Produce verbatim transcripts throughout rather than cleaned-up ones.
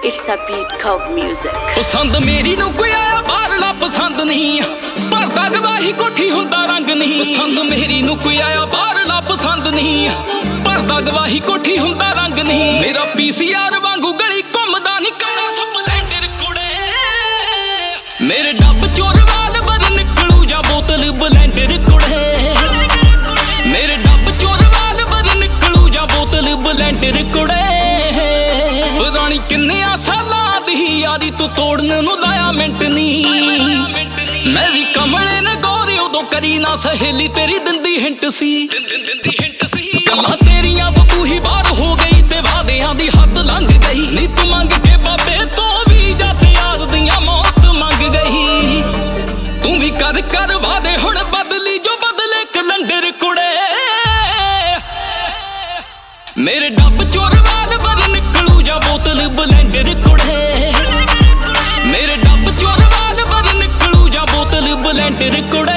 It's a beat called music. पसंद मेरी नू कोई आया बाहरला पसंद नहीं, भरदा गवाही कोठी हुंदा रंग नहीं। पसंद मेरी नू कोई आया बाहरला पसंद नहीं, भरदा गवाही कोठी हुंदा रंग नहीं। मेरा पीसीआर वांगू गली घुमदा नहीं काला स्पलेंडर कुड़े। मेरे डब चोर वाल बर निकलू जा बोतल ब्लेंडर कुड़े। मेरे डब चोर वाल बर निकलू जा बोतल ब्लेंडर कुड़े। पुरानी किन्ने सालां दी यारी तू तोड़ने नू लाया मिंट नहीं। मैं भी कमले ने गौरी उदों करी ना सहेली तेरी दिंदी हिंट सी। गल्लां तेरियां तो तू ही बाहर हो गई ते वादियां दी हद लंघ गई। नी तू मंग के बाबे तो भी जद यार दियां मौत मंग गई। तू भी कर कर वादे हुण बदली जो बदले कलंडर कुड़े। मेरे डब चोर वाल बर निकलू जा बोतल ब्लेंडर कुड़े। मेरे डब चोर वाल बर निकलू जा बोतल ब्लेंडर कुड़े।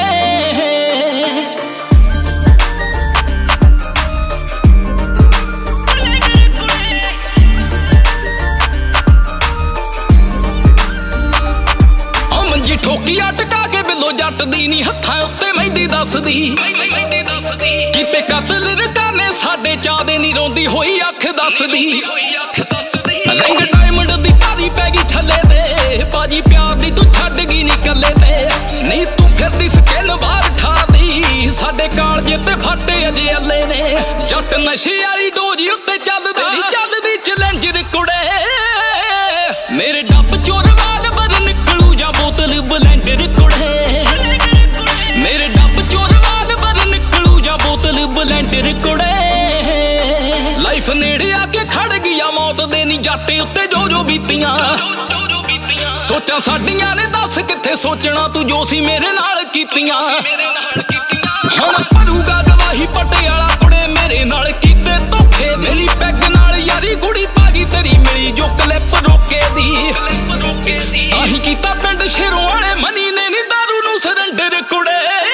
मंजी ठोकी अटका के बिलो जट दी नी हत्थां उत्ते मेहंदी दसदी। किते कतल रकाने साडे चादे नी रोंदी होई अख दसदी। रंग डायमंड दी तारी पै गई छले ते बाजी प्यार दी तू छड्ड गई नी कल्ले ते। नहीं तू फिरदी स्किन बाहर ठादी साडे कालजे ते फटे अजे अल्ले ने। जट नशे वाली डोज उत्ते चलदी चलदी चैलेंजर कुड़े। मेरे डब चोर वाल बर निकलू जा बोतल ब्लेंडर कुड़े। मेरे डब चोर वाल बर निकलू जा बोतल ब्लेंडर कुड़े। लाइफ नेड़े आके खड़ गया मौत दे नी जाटे उत्ते जो जो बीतियां। सोचा साडियां ने दस किथे सोचना तू जो सी मेरे नाल कीतियां। हुण भरूगा गवाही पटियाला कुड़े मेरे नाल कीते धोखे। मेरी पैग नाल यारी गुड़ी भागी तेरी मिली जो क्लिप रोके दी। ताही कीता पिंड शेरों वाले मनी ने नी दारू नू सरंडर कुड़े।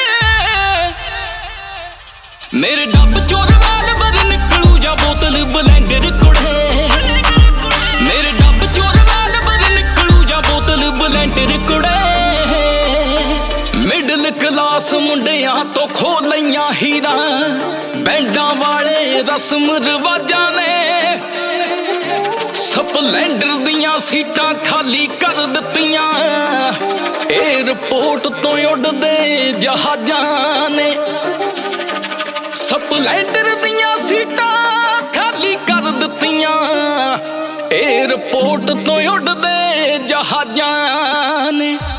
मेरे डब चोर वाल बर निकलू जा बोतल ब्लेंडर कुड़े। मेरे डब चोर वाल बर निकलू जा बोतल ब्लेंडर कुड़े। मिडल क्लास मुंडियां तो खो लईयां हीरां बैंडां वाले रस्म रिवाजां ने। स्पलेंडर दियां सीटां खाली कर दित्तियां एयरपोर्ट तो उड़दे जहाजां ने। स्पलेंडर दियां सीटां खाली कर दित्तियां एयरपोर्ट तो उड़दे जहाजां ने।